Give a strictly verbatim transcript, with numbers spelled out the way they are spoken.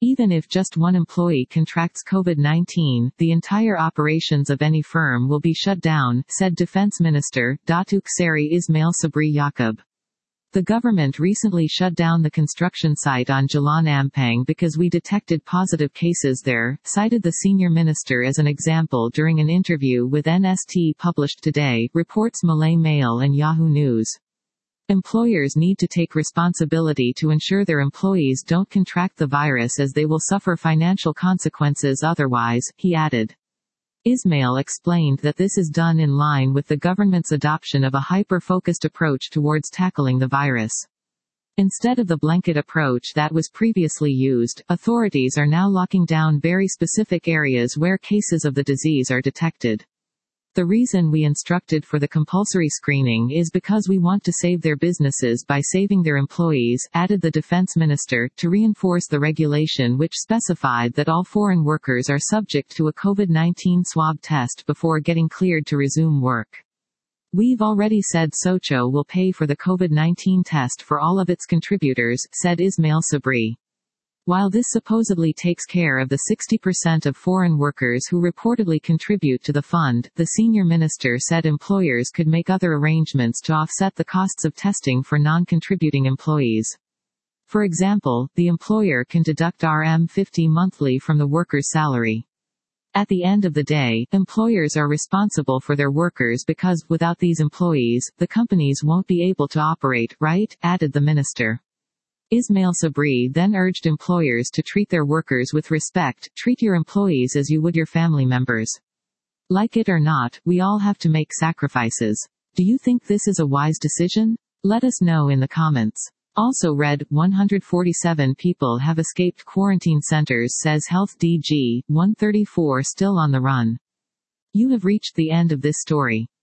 Even if just one employee contracts COVID nineteen, the entire operations of any firm will be shut down, said Defense Minister, Datuk Seri Ismail Sabri Yaakob. The government recently shut down the construction site on Jalan Ampang because we detected positive cases there, cited the senior minister as an example during an interview with N S T published today, reports Malay Mail and Yahoo News. Employers need to take responsibility to ensure their employees don't contract the virus as they will suffer financial consequences otherwise, he added. Ismail explained that this is done in line with the government's adoption of a hyper-focused approach towards tackling the virus. Instead of the blanket approach that was previously used, authorities are now locking down very specific areas where cases of the disease are detected. The reason we instructed for the compulsory screening is because we want to save their businesses by saving their employees, added the defense minister, to reinforce the regulation which specified that all foreign workers are subject to a COVID nineteen swab test before getting cleared to resume work. We've already said Socho will pay for the COVID nineteen test for all of its contributors, said Ismail Sabri. While this supposedly takes care of the sixty percent of foreign workers who reportedly contribute to the fund, the senior minister said employers could make other arrangements to offset the costs of testing for non-contributing employees. For example, the employer can deduct R M fifty monthly from the worker's salary. At the end of the day, employers are responsible for their workers because, without these employees, the companies won't be able to operate, right? Added the minister. Ismail Sabri then urged employers to treat their workers with respect, treat your employees as you would your family members. Like it or not, we all have to make sacrifices. Do you think this is a wise decision? Let us know in the comments. Also read, one hundred forty-seven people have escaped quarantine centers, says Health D G, one thirty-four still on the run. You have reached the end of this story.